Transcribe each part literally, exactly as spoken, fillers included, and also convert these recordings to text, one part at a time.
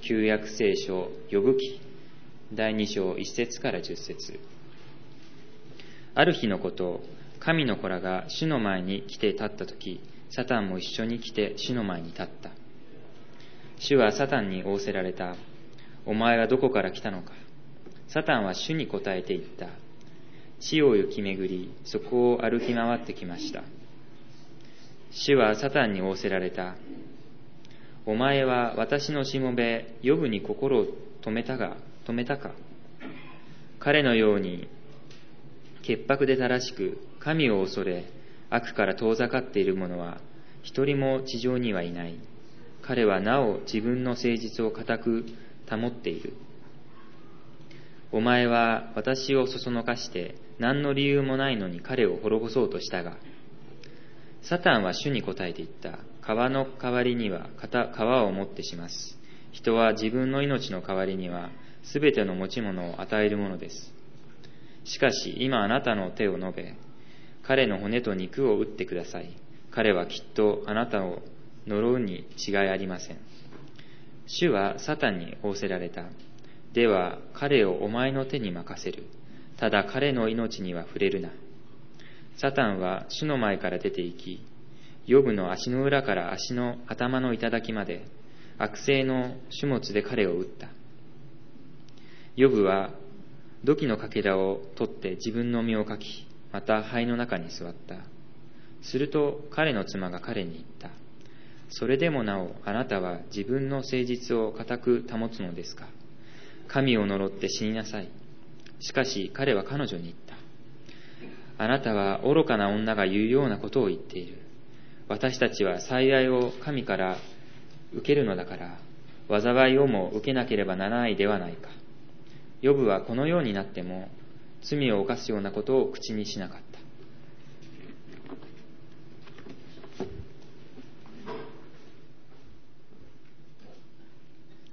旧約聖書ヨブ記だいに章いち節からじゅっ節。ある日のこと、神の子らが主の前に来て立ったとき、サタンも一緒に来て主の前に立った。主はサタンに仰せられた。お前はどこから来たのか。サタンは主に答えて言った。地を行き巡り、そこを歩き回ってきました。主はサタンに仰せられた。お前は私のしもべヨブに心を止めたが、止めたか。彼のように潔白で正しく神を恐れ悪から遠ざかっている者は一人も地上にはいない。彼はなお自分の誠実を固く保っている。お前は私をそそのかして何の理由もないのに彼を滅ぼそうとしたが、サタンは主に答えて言った。川の代わりには川をもってします。人は自分の命の代わりにはすべての持ち物を与えるものです。しかし今あなたの手を述べ、彼の骨と肉を打ってください。彼はきっとあなたを呪うに違いありません。主はサタンに仰せられた。では彼をお前の手に任せる。ただ彼の命には触れるな。サタンは主の前から出て行き、ヨブの足の裏から足の頭の頂まで悪性の種物で彼を打った。ヨブは土器のかけらを取って自分の身をかき、また灰の中に座った。すると彼の妻が彼に言った。それでもなおあなたは自分の誠実を固く保つのですか。神を呪って死になさい。しかし彼は彼女に言った。あなたは愚かな女が言うようなことを言っている。私たちは災害を神から受けるのだから、災いをも受けなければならないではないか。ヨブはこのようになっても罪を犯すようなことを口にしなかった。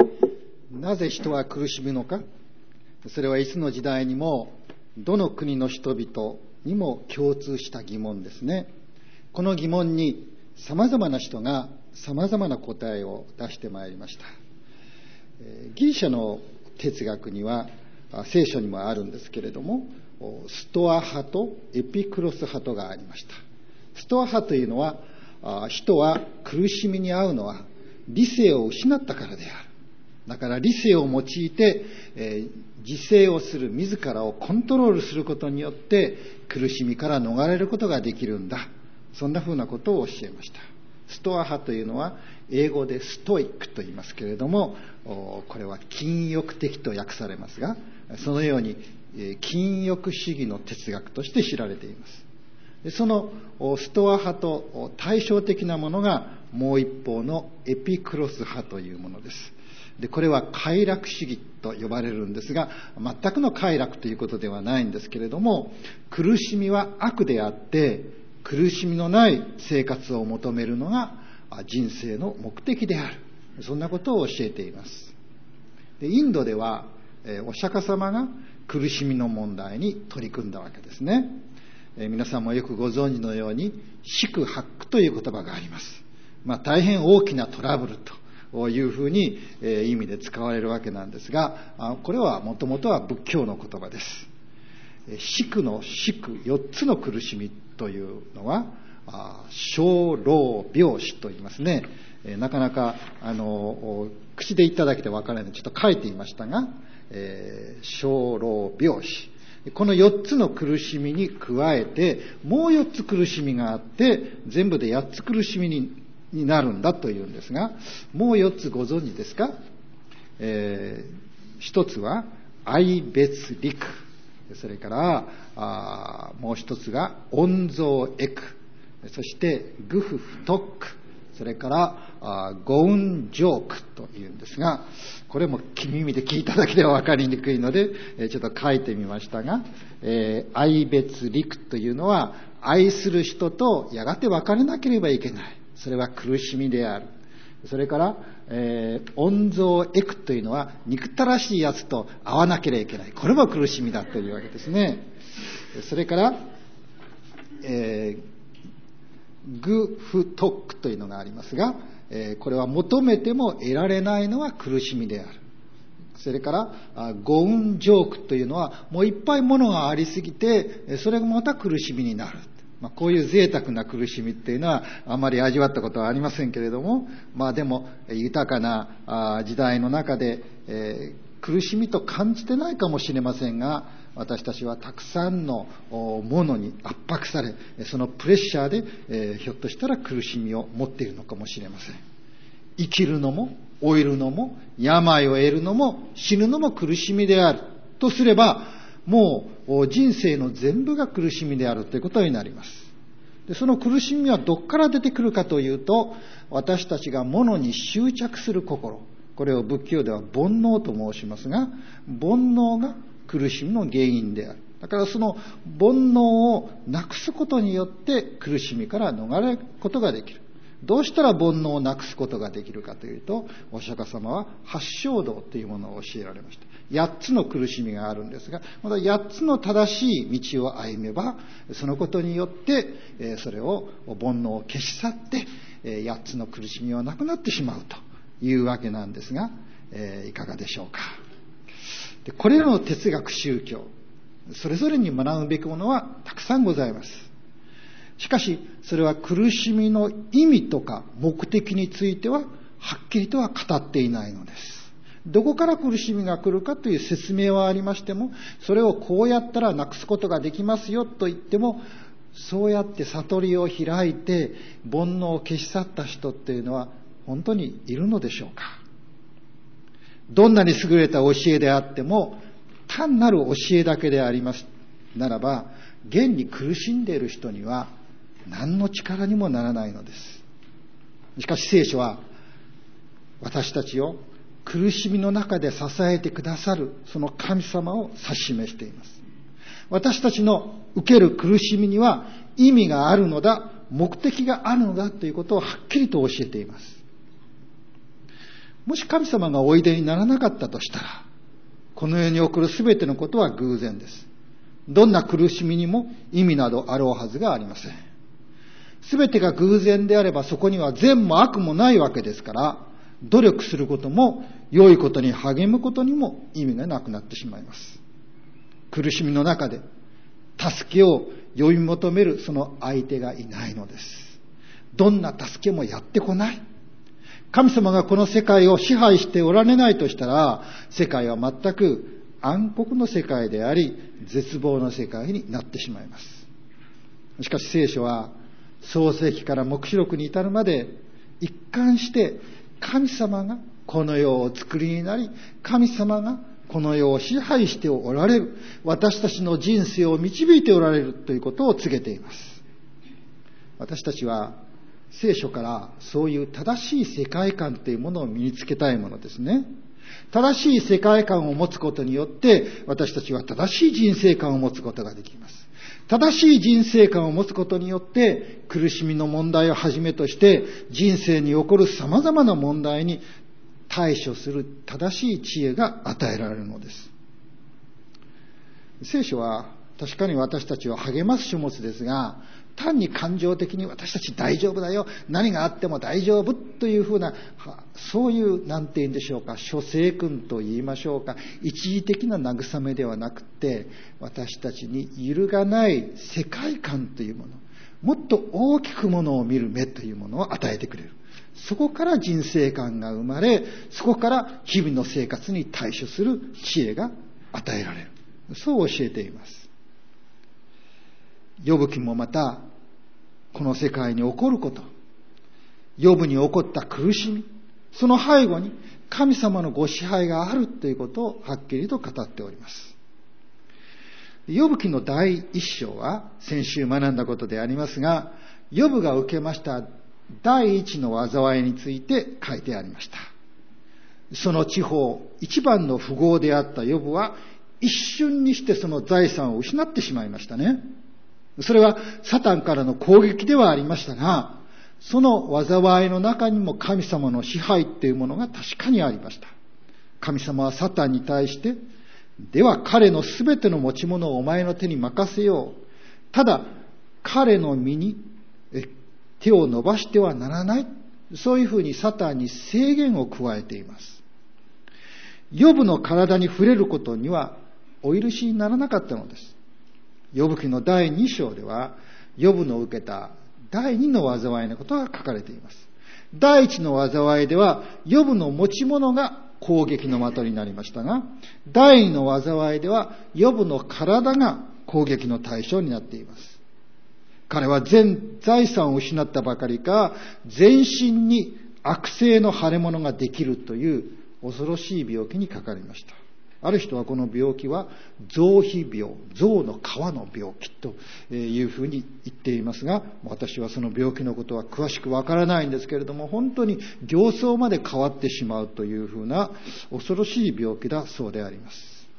なぜ人は苦しむのか。それはいつの時代にもどの国の人々にも共通した疑問ですね。この疑問に様々な人が様々な答えを出してまいりました。ギリシャの哲学には聖書にもあるんですけれども、ストア派とエピクロス派とがありました。ストア派というのは、人は苦しみに遭うのは理性を失ったからである。だから理性を用いて、えー、自制をする、自らをコントロールすることによって苦しみから逃れることができるんだ。そんなふうなことを教えました。ストア派というのは英語でストイックと言いますけれども、これは禁欲的と訳されますが、そのように禁欲主義の哲学として知られています。そのストア派と対照的なものがもう一方のエピクロス派というものです。で、これは快楽主義と呼ばれるんですが、全くの快楽ということではないんですけれども、苦しみは悪であって苦しみのない生活を求めるのが人生の目的である。そんなことを教えています。で、インドではお釈迦様が苦しみの問題に取り組んだわけですね。え皆さんもよくご存知のように四苦八苦という言葉があります。まあ、大変大きなトラブルというふうに、えー、意味で使われるわけなんですが、あこれはもともとは仏教の言葉です。四苦の四苦、四つの苦しみというのは生老病死と言いますね。えー、なかなかあの口で言っただけでわからないのでちょっと書いてみましたが、えー、生老病死、このよっつの苦しみに加えてもうよっつ苦しみがあって全部でやっつ苦しみにになるんだというんですが、もうよっつご存知ですか。えー、一つは愛別離苦、それからあもう一つが温蔵エク、そして愚夫不特苦、それから五運浄苦というんですが、これも耳で聞いただけでは分かりにくいのでちょっと書いてみましたが、えー、愛別離苦というのは愛する人とやがて別れなければいけない、それは苦しみである。それから、えー、温蔵エクというのは憎たらしいやつと会わなければいけない、これも苦しみだというわけですね。それから、えー、愚夫特苦というのがありますが、 これは求めても得られないのは苦しみである。それから五運浄苦というのは、もういっぱいものがありすぎて、それがまた苦しみになる。まあ、こういう贅沢な苦しみっていうのはあまり味わったことはありませんけれども、まあでも豊かな時代の中で、えー、苦しみと感じてないかもしれませんが、私たちはたくさんのものに圧迫され、そのプレッシャーで、えー、ひょっとしたら苦しみを持っているのかもしれません。生きるのも老いるのも病を得るのも死ぬのも苦しみであるとすれば、もう人生の全部が苦しみであるということになります。で、その苦しみはどこから出てくるかというと、私たちが物に執着する心、これを仏教では煩悩と申しますが、煩悩が苦しみの原因である。だからその煩悩をなくすことによって苦しみから逃れることができる。どうしたら煩悩をなくすことができるかというと、お釈迦様は八正道というものを教えられました。八つの苦しみがあるんですが、また八つの正しい道を歩めば、そのことによってそれを煩悩を消し去って八つの苦しみはなくなってしまうというわけなんですが、いかがでしょうか。で、これらの哲学宗教、それぞれに学ぶべきものはたくさんございます。しかし、それは苦しみの意味とか目的についてははっきりとは語っていないのです。どこから苦しみが来るかという説明はありましても、それをこうやったらなくすことができますよと言っても、そうやって悟りを開いて煩悩を消し去った人っていうのは本当にいるのでしょうか。どんなに優れた教えであっても、単なる教えだけでありますならば、現に苦しんでいる人には何の力にもならないのです。しかし聖書は私たちを苦しみの中で支えてくださるその神様を指し示しています。私たちの受ける苦しみには意味があるのだ、目的があるのだということをはっきりと教えています。もし神様がおいでにならなかったとしたら、この世に起こるすべてのことは偶然です。どんな苦しみにも意味などあろうはずがありません。すべてが偶然であれば、そこには善も悪もないわけですから、努力することも良いことに励むことにも意味がなくなってしまいます。苦しみの中で助けを呼び求めるその相手がいないのです。どんな助けもやってこない。神様がこの世界を支配しておられないとしたら、世界は全く暗黒の世界であり、絶望の世界になってしまいます。しかし聖書は創世記から黙示録に至るまで一貫して神様がこの世を作りになり、神様がこの世を支配しておられる、私たちの人生を導いておられるということを告げています。私たちは聖書からそういう正しい世界観というものを身につけたいものですね。正しい世界観を持つことによって私たちは正しい人生観を持つことができます。正しい人生観を持つことによって苦しみの問題をはじめとして人生に起こる様々な問題に対処する正しい知恵が与えられるのです。聖書は確かに私たちを励ます書物ですが、単に感情的に私たち大丈夫だよ、何があっても大丈夫というふうな、そういうなんて言うんでしょうか、諸聖訓と言いましょうか、一時的な慰めではなくて、私たちに揺るがない世界観というもの、もっと大きくものを見る目というものを与えてくれる。そこから人生観が生まれ、そこから日々の生活に対処する知恵が与えられる。そう教えています。ヨブ記もまたこの世界に起こること、ヨブに起こった苦しみ、その背後に神様のご支配があるということをはっきりと語っております。ヨブ記の第一章は先週学んだことでありますが、ヨブが受けました第一の災いについて書いてありました。その地方一番の富豪であったヨブは一瞬にしてその財産を失ってしまいましたね。それはサタンからの攻撃ではありましたが、その災いの中にも神様の支配っていうものが確かにありました。神様はサタンに対して、では彼のすべての持ち物をお前の手に任せよう。ただ彼の身に手を伸ばしてはならない。 そういうふうにサタンに制限を加えています。ヨブの体に触れることにはお許しにならなかったのです。ヨブ記のだいに章では、ヨブの受けただいにの災いのことが書かれています。だいいちの災いでは、ヨブの持ち物が攻撃の的になりましたが、だいにの災いでは、ヨブの体が攻撃の対象になっています。彼は全財産を失ったばかりか、全身に悪性の腫れ物ができるという恐ろしい病気にかかりました。ある人はこの病気は象皮病、象の皮の病気というふうに言っていますが、私はその病気のことは詳しくわからないんですけれども、本当に形相まで変わってしまうというふうな恐ろしい病気だそうであります。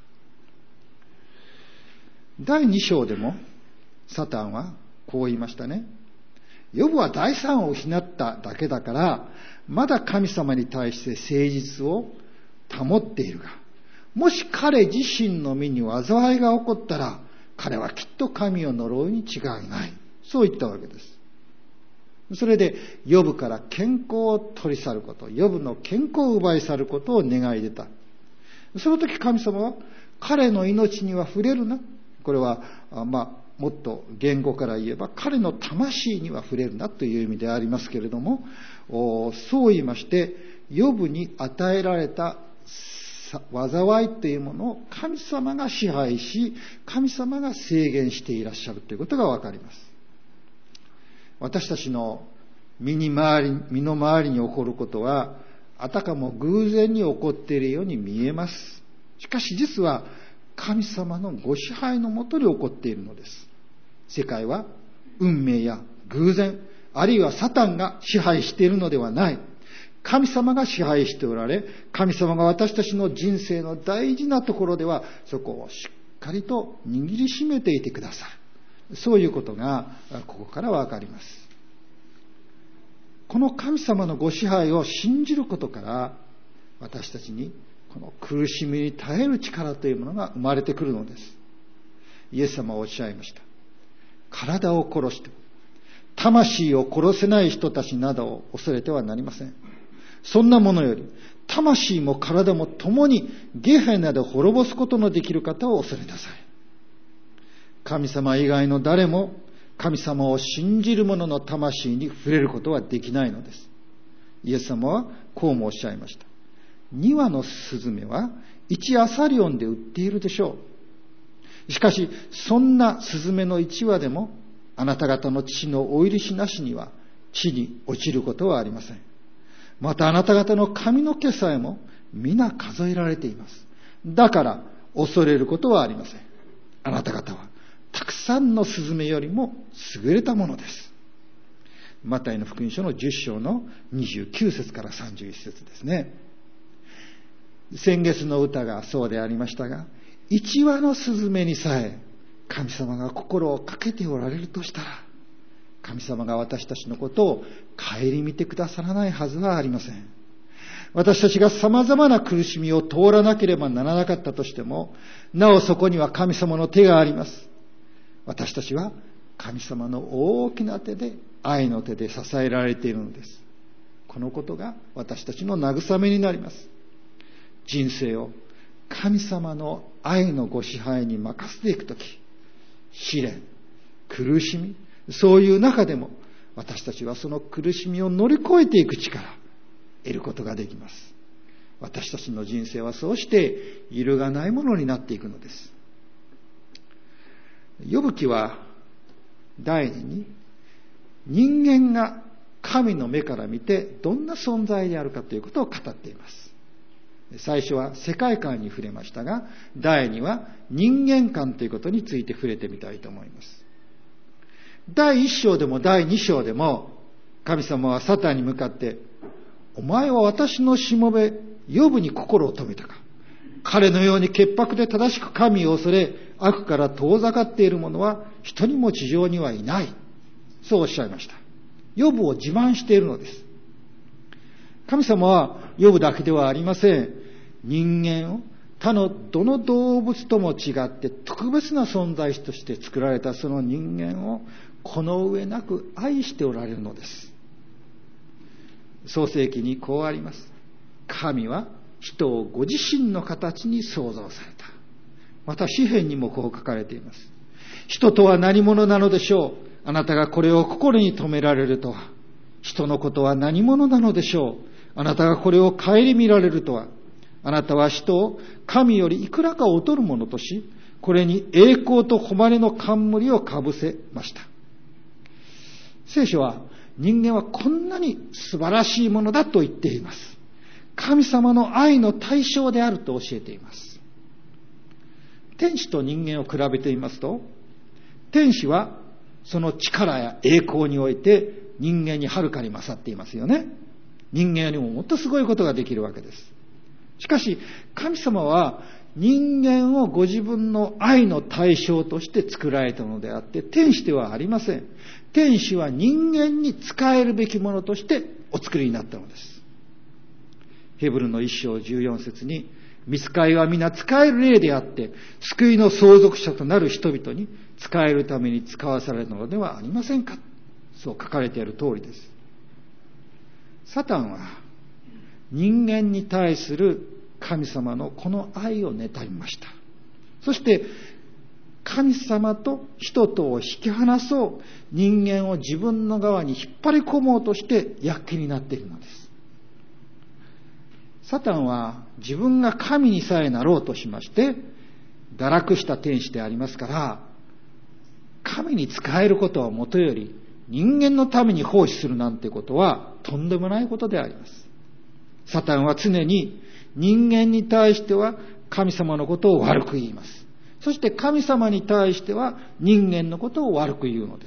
だいに章でもサタンはこう言いましたね。ヨブは財産を失っただけだから、まだ神様に対して誠実を保っているが、もし彼自身の身に災いが起こったら、彼はきっと神を呪うに違いない。そう言ったわけです。それで、ヨブから健康を取り去ること、ヨブの健康を奪い去ることを願い出た。その時神様は、彼の命には触れるな。これは、まあ、もっと言語から言えば、彼の魂には触れるなという意味でありますけれども、そう言いまして、ヨブに与えられた災いというものを神様が支配し、神様が制限していらっしゃるということがわかります。私たちの身に回り、身の回りに起こることは、あたかも偶然に起こっているように見えます。しかし実は、神様のご支配のもとに起こっているのです。世界は運命や偶然、あるいはサタンが支配しているのではない。神様が支配しておられ、神様が私たちの人生の大事なところでは、そこをしっかりと握りしめていてください。そういうことが、ここからわかります。この神様のご支配を信じることから、私たちにこの苦しみに耐える力というものが生まれてくるのです。イエス様はおっしゃいました。体を殺して、魂を殺せない人たちなどを恐れてはなりません。そんなものより、魂も体も共にゲヘナで滅ぼすことのできる方を恐れなさい。神様以外の誰も神様を信じる者の魂に触れることはできないのです。イエス様はこうもおっしゃいました。にわのスズメはいちアサリオンで売っているでしょう。しかし、そんなスズメのいちわでも、あなた方の父のお許しなしには地に落ちることはありません。またあなた方の髪の毛さえも皆数えられています。だから恐れることはありません。あなた方はたくさんのスズメよりも優れたものです。マタイの福音書のじゅっ章のにじゅうきゅう節からさんじゅういち節ですね。先月の歌がそうでありましたが、一羽のスズメにさえ神様が心をかけておられるとしたら、神様が私たちのことを顧みてくださらないはずはありません。私たちが様々な苦しみを通らなければならなかったとしても、なおそこには神様の手があります。私たちは神様の大きな手で、愛の手で支えられているのです。このことが私たちの慰めになります。人生を神様の愛のご支配に任せていくとき、試練、苦しみ、そういう中でも私たちはその苦しみを乗り越えていく力、得ることができます。私たちの人生はそうして揺るがないものになっていくのです。ヨブ記は第二に、人間が神の目から見てどんな存在であるかということを語っています。最初は世界観に触れましたが、第二は人間観ということについて触れてみたいと思います。第一章でも第二章でも、神様はサタンに向かって、お前は私のしもべ、ヨブに心を止めたか。彼のように潔白で正しく神を恐れ、悪から遠ざかっている者は一人も地上にはいない。そうおっしゃいました。ヨブを自慢しているのです。神様はヨブだけではありません。人間を他のどの動物とも違って特別な存在として作られたその人間をこの上なく愛しておられるのです。 創世記にこうあります。神は人をご自身の形に創造された。また詩編にもこう書かれています。人とは何者なのでしょう。あなたがこれを心に留められるとは。人のことは何者なのでしょう。あなたがこれを顧みられるとは。あなたは人を神よりいくらか劣るものとし、これに栄光と誉れの冠をかぶせました。聖書は人間はこんなに素晴らしいものだと言っています。神様の愛の対象であると教えています。天使と人間を比べてみますと、天使はその力や栄光において人間にはるかに勝っていますよね。人間よりももっとすごいことができるわけです。しかし神様は人間をご自分の愛の対象として作られたのであって、天使ではありません。天使は人間に仕えるべきものとしてお作りになったのです。ヘブルの一章じゅうよん節に、御使いは皆仕える霊であって、救いの相続者となる人々に仕えるために使わされたのではありませんか。そう書かれている通りです。サタンは人間に対する神様のこの愛を妬みました。そして神様と人とを引き離そう、人間を自分の側に引っ張り込もうとして躍起になっているのです。サタンは自分が神にさえなろうとしまして堕落した天使でありますから、神に仕えることはもとより人間のために奉仕するなんてことはとんでもないことであります。サタンは常に人間に対しては神様のことを悪く言います。そして神様に対しては人間のことを悪く言うのです。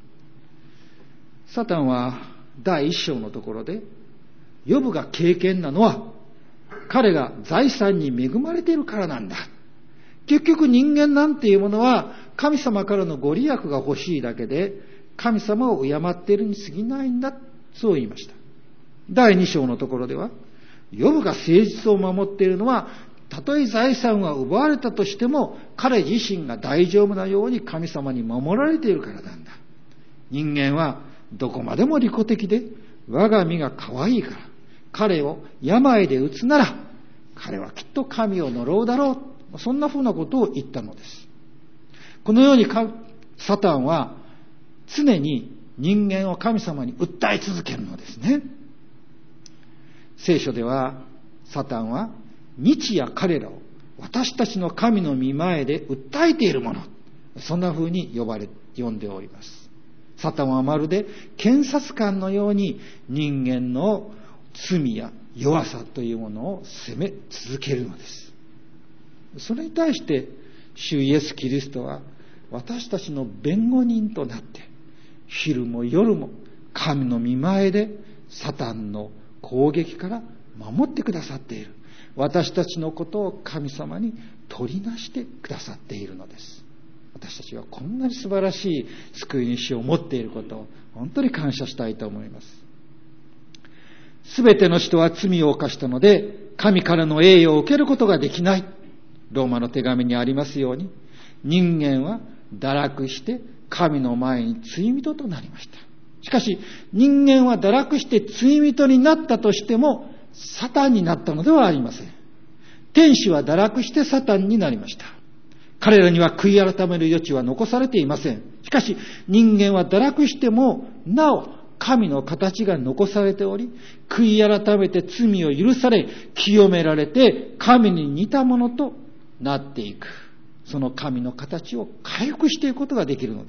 サタンは第一章のところで、ヨブが敬虔なのは彼が財産に恵まれているからなんだ。結局人間なんていうものは神様からのご利益が欲しいだけで、神様を敬っているに過ぎないんだ。そう言いました。第二章のところでは、ヨブが誠実を守っているのは、たとえ財産が奪われたとしても彼自身が大丈夫なように神様に守られているからなんだ。人間はどこまでも利己的で、我が身が可愛いから、彼を病で打つなら彼はきっと神を呪うだろう。そんなふうなことを言ったのです。このようにサタンは常に人間を神様に訴え続けるのですね。聖書ではサタンは日夜彼らを私たちの神の御前で訴えているもの、そんな風に呼ばれ呼んでおります。サタンはまるで検察官のように人間の罪や弱さというものを責め続けるのです。それに対して主イエス・キリストは私たちの弁護人となって、昼も夜も神の御前でサタンの攻撃から守ってくださっている。私たちのことを神様に取りなしてくださっているのです。私たちはこんなに素晴らしい救い主を持っていることを本当に感謝したいと思います。すべての人は罪を犯したので神からの栄誉を受けることができない。ローマの手紙にありますように、人間は堕落して神の前に罪人となりました。しかし人間は堕落して罪人になったとしてもサタンになったのではありません。天使は堕落してサタンになりました。彼らには悔い改める余地は残されていません。しかし人間は堕落してもなお神の形が残されており、悔い改めて罪を許され清められて神に似たものとなっていく、その神の形を回復していくことができるのです。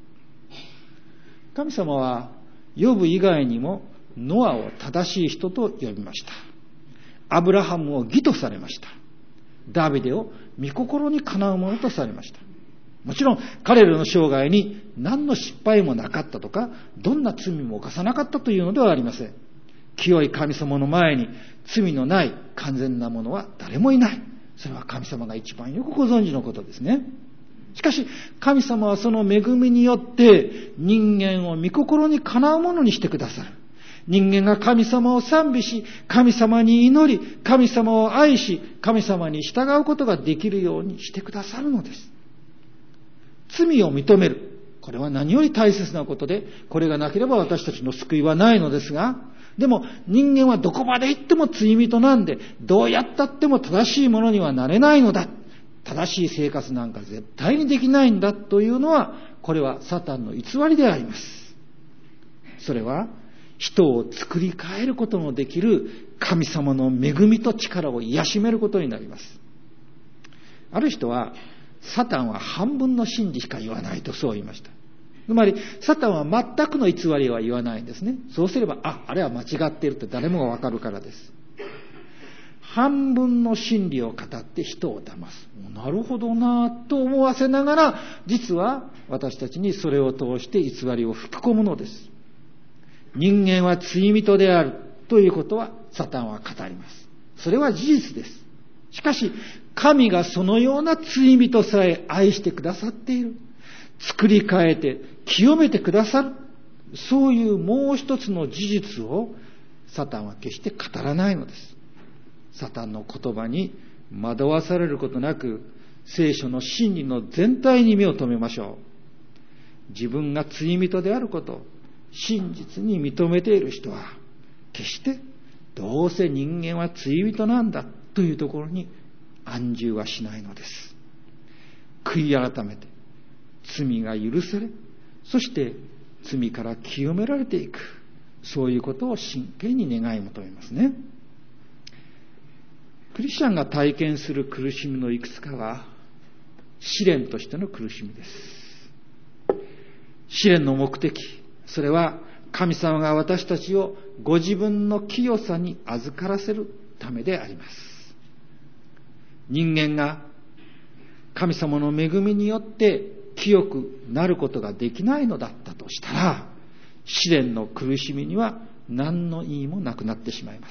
神様はヨブ以外にもノアを正しい人と呼びました。アブラハムを義とされました。ダビデを御心にかなうものとされました。もちろん彼らの生涯に何の失敗もなかったとか、どんな罪も犯さなかったというのではありません。清い神様の前に罪のない完全なものは誰もいない。それは神様が一番よくご存知のことですね。しかし神様はその恵みによって人間を御心にかなうものにしてくださる。人間が神様を賛美し、神様に祈り、神様を愛し、神様に従うことができるようにしてくださるのです。罪を認める、これは何より大切なことで、これがなければ私たちの救いはないのですが、 でも人間はどこまで行っても罪人なんで、どうやったっても正しいものにはなれないのだ。正しい生活なんか絶対にできないんだというのは、これはサタンの偽りであります。それは人を作り変えることのできる神様の恵みと力を癒しめることになります。ある人は、サタンは半分の真理しか言わないとそう言いました。つまり、サタンは全くの偽りは言わないんですね。そうすれば、あ、あれは間違っているって誰もがわかるからです。半分の真理を語って人を騙す。なるほどなぁと思わせながら、実は私たちにそれを通して偽りを吹き込むのです。人間は罪人であるということはサタンは語ります。それは事実です。しかし、神がそのような罪人さえ愛してくださっている。作り変えて清めてくださる。そういうもう一つの事実をサタンは決して語らないのです。サタンの言葉に惑わされることなく、聖書の真理の全体に目を留めましょう。自分が罪人であることを真実に認めている人は、決してどうせ人間は罪人なんだというところに安住はしないのです。悔い改めて罪が許され、そして罪から清められていく、そういうことを真剣に願い求めますね。クリスチャンが体験する苦しみのいくつかは試練としての苦しみです。試練の目的、それは神様が私たちをご自分の清さに預からせるためであります。人間が神様の恵みによって清くなることができないのだったとしたら、試練の苦しみには何の意味もなくなってしまいます。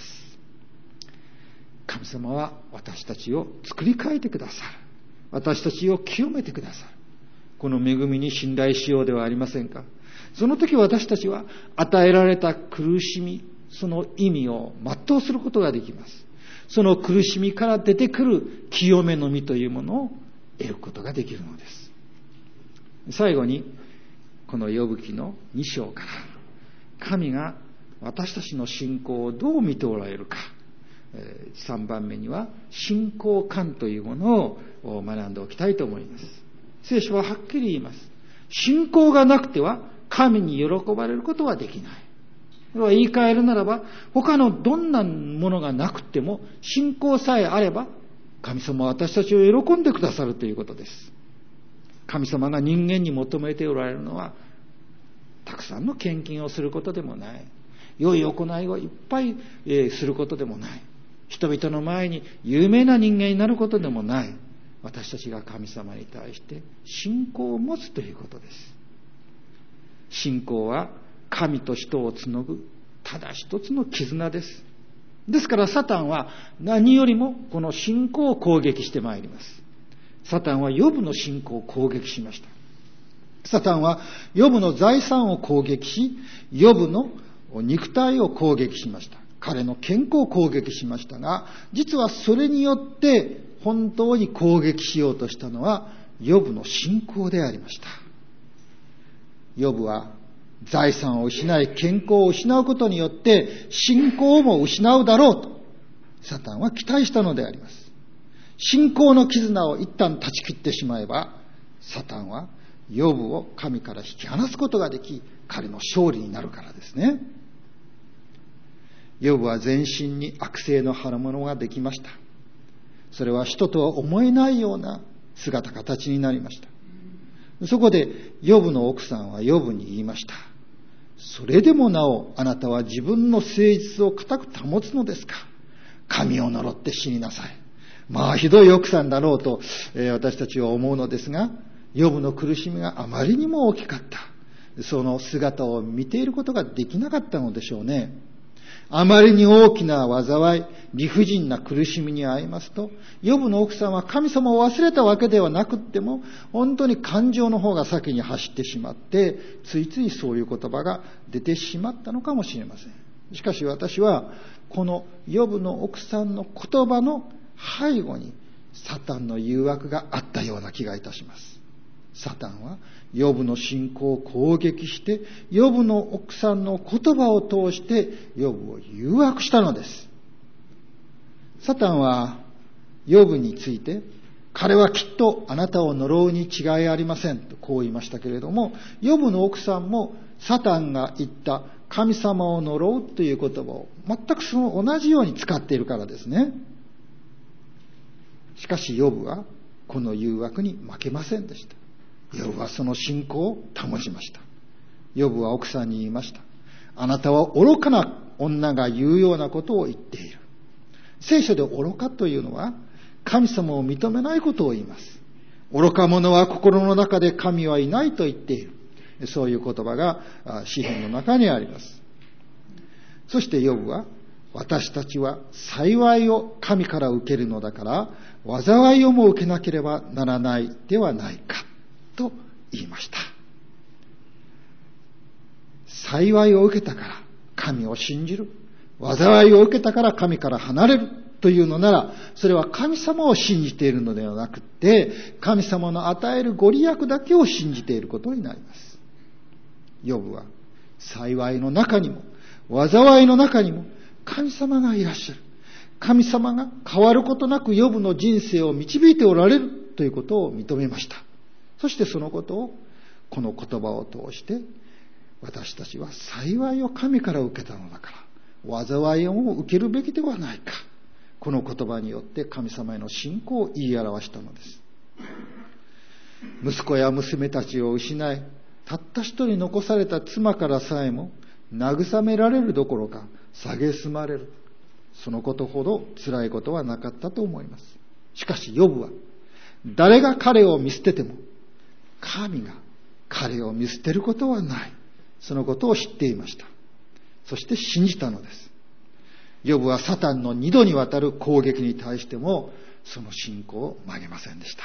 神様は私たちを作り変えてくださる。私たちを清めてくださる。この恵みに信頼しようではありませんか。その時私たちは与えられた苦しみ、その意味を全うすることができます。その苦しみから出てくる清めの実というものを得ることができるのです。最後に、このヨブ記のに章から、神が私たちの信仰をどう見ておられるか、さんばんめには信仰観というものを学んでおきたいと思います。聖書ははっきり言います。信仰がなくては神に喜ばれることはできない。これは言い換えるならば、他のどんなものがなくても信仰さえあれば神様は私たちを喜んでくださるということです。神様が人間に求めておられるのは、たくさんの献金をすることでもない。良い行いをいっぱいすることでもない。人々の前に有名な人間になることでもない。私たちが神様に対して信仰を持つということです。信仰は神と人をつなぐただ一つの絆です。ですからサタンは何よりもこの信仰を攻撃してまいります。サタンはヨブの信仰を攻撃しました。サタンはヨブの財産を攻撃し、ヨブの肉体を攻撃しました。彼の健康を攻撃しましたが、実はそれによって本当に攻撃しようとしたのはヨブの信仰でありました。ヨブは財産を失い、健康を失うことによって信仰も失うだろうとサタンは期待したのであります。信仰の絆を一旦断ち切ってしまえば、サタンはヨブを神から引き離すことができ、彼の勝利になるからですね。ヨブは全身に悪性の腫れ物ができました。それは人とは思えないような姿形になりました。そこでヨブの奥さんはヨブに言いました。それでもなおあなたは自分の誠実を固く保つのですか。神を呪って死になさい。まあひどい奥さんだろうと、えー、私たちは思うのですが、ヨブの苦しみがあまりにも大きかった。その姿を見ていることができなかったのでしょうね。あまりに大きな災い、理不尽な苦しみに遭いますと、ヨブの奥さんは神様を忘れたわけではなくっても、本当に感情の方が先に走ってしまって、ついついそういう言葉が出てしまったのかもしれません。しかし私は、このヨブの奥さんの言葉の背後にサタンの誘惑があったような気がいたします。 サタンはヨブの信仰を攻撃して、ヨブの奥さんの言葉を通してヨブを誘惑したのです。サタンはヨブについて、彼はきっとあなたを呪うに違いありませんとこう言いましたけれども、ヨブの奥さんもサタンが言った神様を呪うという言葉を全くその同じように使っているからですね。しかしヨブはこの誘惑に負けませんでした。ヨブはその信仰を保ちました。ヨブは奥さんに言いました。あなたは愚かな女が言うようなことを言っている。聖書で愚かというのは神様を認めないことを言います。愚か者は心の中で神はいないと言っている。そういう言葉が詩篇の中にあります。そしてヨブは、私たちは幸いを神から受けるのだから災いをも受けなければならないではないかと言いました。幸いを受けたから神を信じる、災いを受けたから神から離れるというのなら、それは神様を信じているのではなくて、神様の与えるご利益だけを信じていることになります。ヨブは幸いの中にも災いの中にも神様がいらっしゃる。神様が変わることなくヨブの人生を導いておられるということを認めました。そしてそのことをこの言葉を通して、私たちは幸いを神から受けたのだから災いを受けるべきではないか、この言葉によって神様への信仰を言い表したのです。息子や娘たちを失い、たった一人残された妻からさえも慰められるどころか蔑まれる、そのことほど辛いことはなかったと思います。しかしヨブは、誰が彼を見捨てても神が彼を見捨てることはない、そのことを知っていました。そして信じたのです。ヨブはサタンの二度にわたる攻撃に対してもその信仰を曲げませんでした。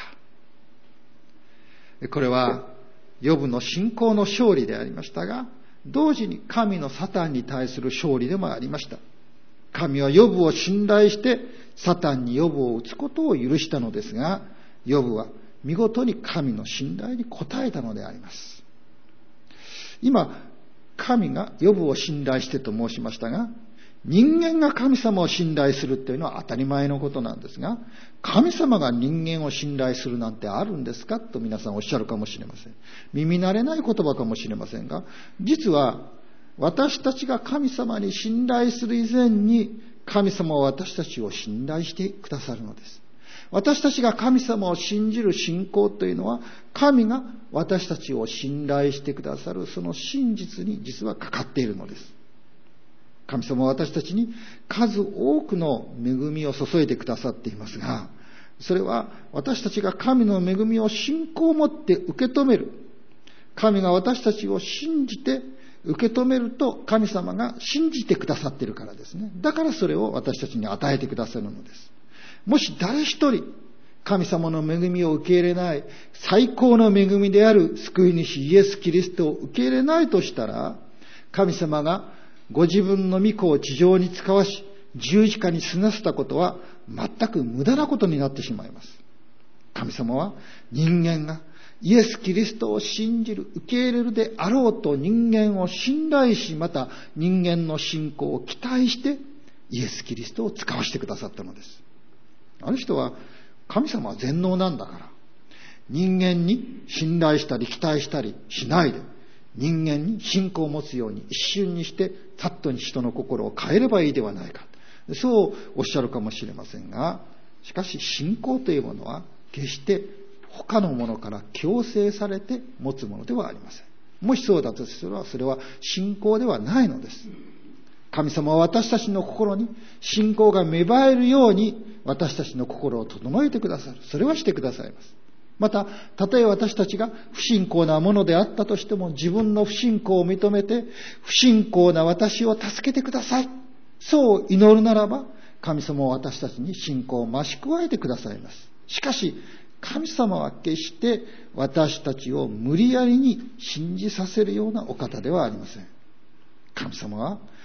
これはヨブの信仰の勝利でありましたが、同時に神のサタンに対する勝利でもありました。神はヨブを信頼してサタンにヨブを打つことを許したのですが、ヨブは見事に神の信頼に応えたのであります。今、神がヨブを信頼してと申しましたが、人間が神様を信頼するというのは当たり前のことなんですが、神様が人間を信頼するなんてあるんですかと皆さんおっしゃるかもしれません。耳慣れない言葉かもしれませんが、実は私たちが神様に信頼する以前に神様は私たちを信頼してくださるのです。私たちが神様を信じる信仰というのは、神が私たちを信頼してくださるその真実に実はかかっているのです。神様は私たちに数多くの恵みを注いでくださっていますが、それは私たちが神の恵みを信仰を持って受け止める。神が私たちを信じて受け止めると、神様が信じてくださっているからですね。だからそれを私たちに与えてくださるのです。もし誰一人神様の恵みを受け入れない、最高の恵みである救い主イエス・キリストを受け入れないとしたら、神様がご自分の御子を地上に使わし十字架に死なせたことは全く無駄なことになってしまいます。神様は人間がイエス・キリストを信じる、受け入れるであろうと人間を信頼し、また人間の信仰を期待してイエス・キリストを使わせてくださったのです。あの人は、神様は全能なんだから、人間に信頼したり期待したりしないで、人間に信仰を持つように一瞬にしてたっとに人の心を変えればいいではないか、そうおっしゃるかもしれませんが、しかし信仰というものは決して他のものから強制されて持つものではありません。もしそうだとすれば、それは信仰ではないのです。神様は私たちの心に信仰が芽生えるように私たちの心を整えてくださる。それはしてくださいます。また、たとえ私たちが不信仰なものであったとしても、自分の不信仰を認めて、不信仰な私を助けてください、そう祈るならば、神様は私たちに信仰を増し加えてくださいます。しかし、神様は決して私たちを無理やりに信じさせるようなお方ではありません。神様は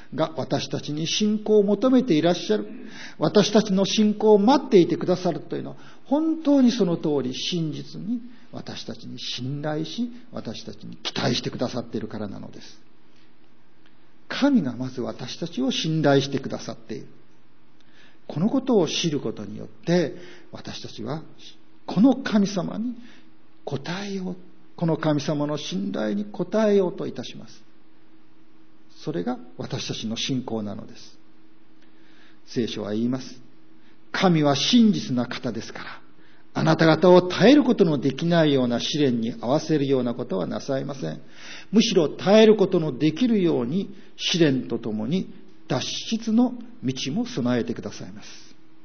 が私たちに信仰を求めていらっしゃる。私たちの信仰を待っていてくださるというのは、本当にその通り真実に私たちに信頼し、私たちに期待してくださっているからなのです。神がまず私たちを信頼してくださっている。このことを知ることによって、私たちはこの神様に応えよう。この神様の信頼に応えようといたします。それが私たちの信仰なのです。聖書は言います。神は真実な方ですから、あなた方を耐えることのできないような試練に合わせるようなことはなさいません。むしろ耐えることのできるように試練とともに脱出の道も備えてくださいます。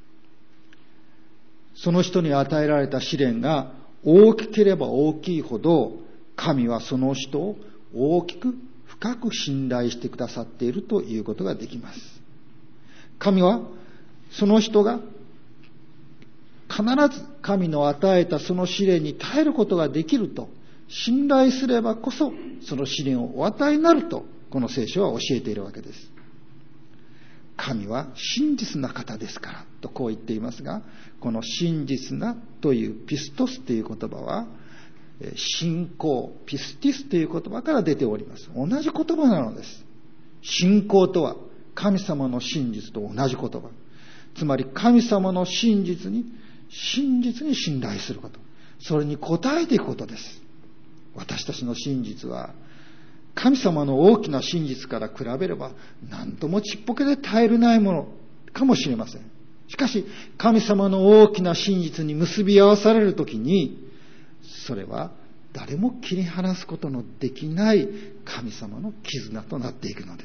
その人に与えられた試練が大きければ大きいほど、神はその人を大きく深く信頼してくださっているということができます。神はその人が必ず神の与えたその試練に耐えることができると信頼すればこそ、その試練をお与えになると、この聖書は教えているわけです。神は真実な方ですからとこう言っていますが、この真実なというピストスという言葉は、信仰、ピスティスという言葉から出ております。同じ言葉なのです。信仰とは神様の真実と同じ言葉。つまり神様の真実に真実に信頼すること、それに応えていくことです。私たちの真実は神様の大きな真実から比べれば何ともちっぽけで耐えるないものかもしれません。しかし神様の大きな真実に結び合わされるときに、それは誰も切り離すことのできない神様の絆となっていくのです。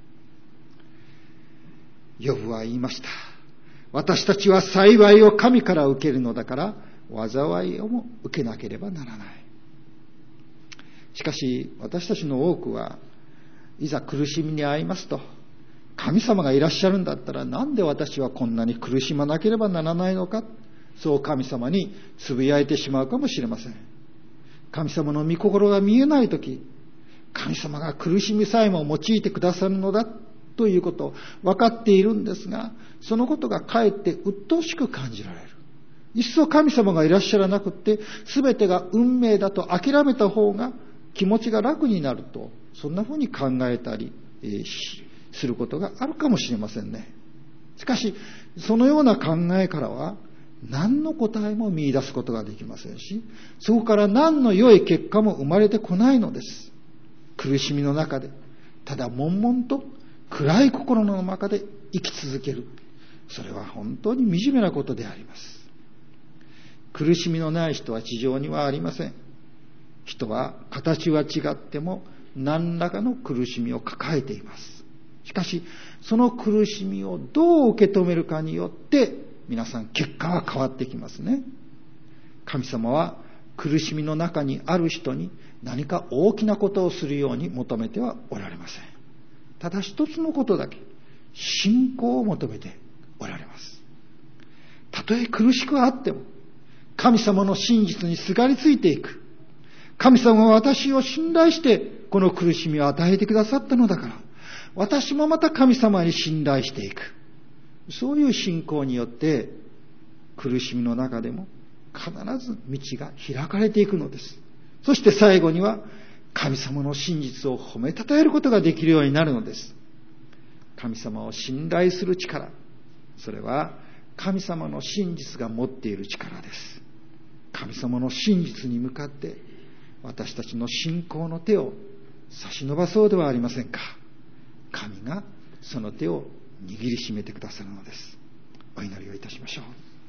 ヨブは言いました。私たちは幸いを神から受けるのだから、災いをも受けなければならない。しかし私たちの多くはいざ苦しみに遭いますと、神様がいらっしゃるんだったらなんで私はこんなに苦しまなければならないのか、そう神様につぶやいてしまうかもしれません。神様の御心が見えないとき、神様が苦しみさえも用いてくださるのだということを分かっているんですが、そのことがかえって鬱陶しく感じられる。いっそ神様がいらっしゃらなくって全てが運命だと諦めた方が気持ちが楽になると、そんなふうに考えたり、えー、することがあるかもしれませんね。しかしそのような考えからは何の答えも見出すことができませんし、そこから何の良い結果も生まれてこないのです。苦しみの中でただ悶々と暗い心の中で生き続ける、それは本当に惨めなことであります。苦しみのない人は地上にはありません。人は形は違っても何らかの苦しみを抱えています。しかしその苦しみをどう受け止めるかによって皆さん結果は変わってきますね。神様は苦しみの中にある人に何か大きなことをするように求めてはおられません。ただ一つのことだけ、信仰を求めておられます。たとえ苦しくあっても神様の真実にすがりついていく。神様は私を信頼してこの苦しみを与えてくださったのだから、私もまた神様に信頼していく。そういう信仰によって苦しみの中でも必ず道が開かれていくのです。そして最後には神様の真実を褒めたたえることができるようになるのです。神様を信頼する力、それは神様の真実が持っている力です。神様の真実に向かって私たちの信仰の手を差し伸ばそうではありませんか。神がその手を握りしめてくださるのです。お祈りをいたしましょう。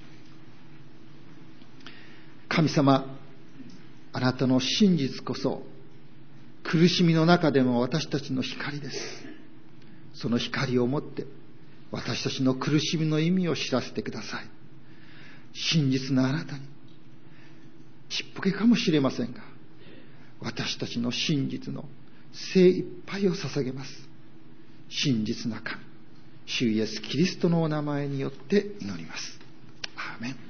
神様、あなたの真実こそ苦しみの中でも私たちの光です。その光を持って私たちの苦しみの意味を知らせてください。真実なあなたにちっぽけかもしれませんが、私たちの真実の精一杯を捧げます。真実な神、主イエスキリストのお名前によって祈ります。アーメン。